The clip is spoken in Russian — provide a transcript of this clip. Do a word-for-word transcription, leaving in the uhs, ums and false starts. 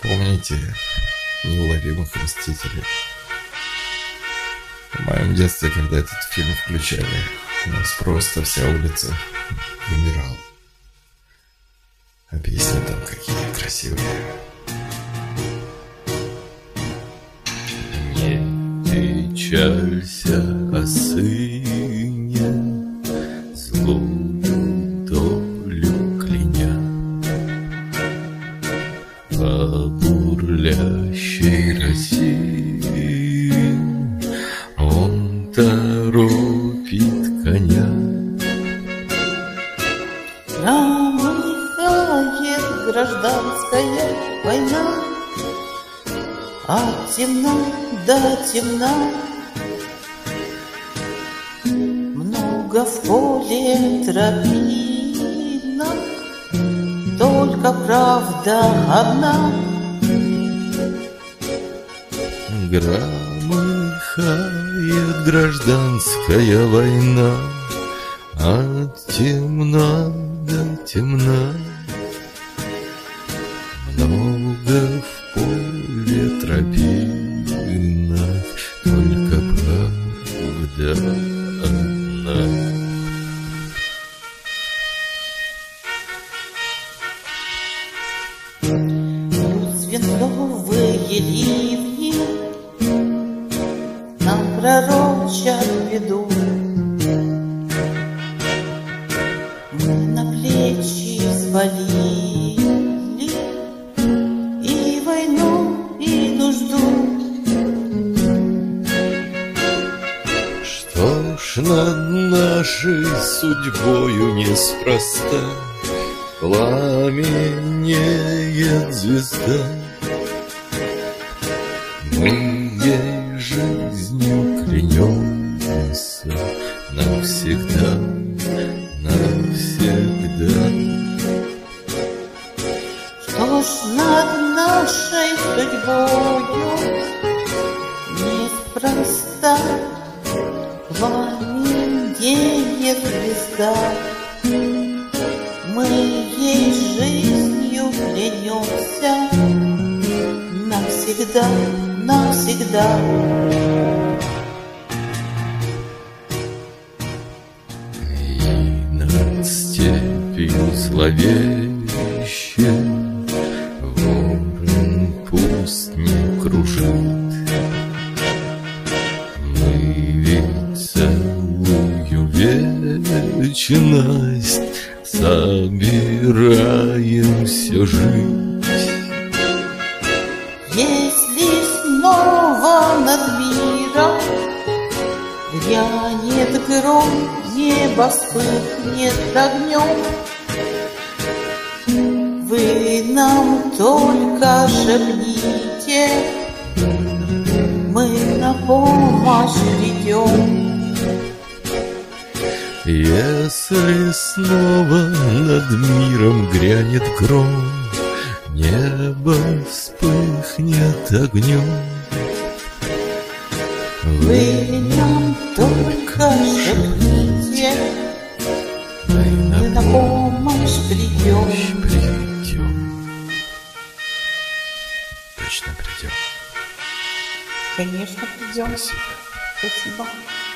Помните «Неуловимых мстителей»? В моем детстве, когда этот фильм включали, у нас просто вся улица умирала. А песни там какие красивые. Не печалься о сыне, злую долю кляня. По бурлящей России он торопит коня. Намыкает гражданская война, от темна до темна. Много в поле тропинок, только правда одна. Громыхает гражданская война, от темна до темна. Много в поле тропинок, только правда одна. Свинцовые ливни нам пророчат беду. Мы на плечи свалили и войну, и нужду. Что ж над нашей судьбою неспроста пламенеет звезда. Мы ей жизнью клянемся навсегда, навсегда. Что ж над нашей судьбою неспроста пламенеет звезда. Мы ей жизнью клянемся навсегда, навсегда. И над степью зловеще ворон пусть не кружит. Мы ведь целую вечность собираемся жить. Если снова над миром грянет гром, небо вспыхнет огнем, вы нам только шепните, мы на помощь придем. Если снова над миром грянет гром, небо вспыхнет огнем, вы нам только шепните, мы мы на помощь придем. придем. Точно придем. Конечно, придем. Спасибо. Спасибо.